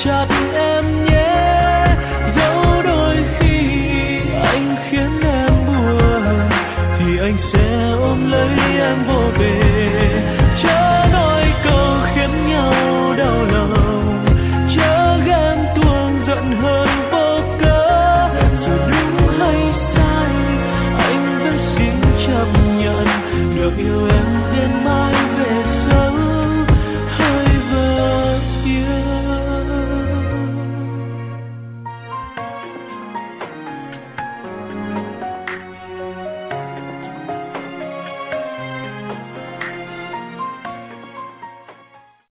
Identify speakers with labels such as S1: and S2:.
S1: chặt em nhé. Dẫu đôi khi anh khiến em buồn thì anh sẽ ôm lấy em vô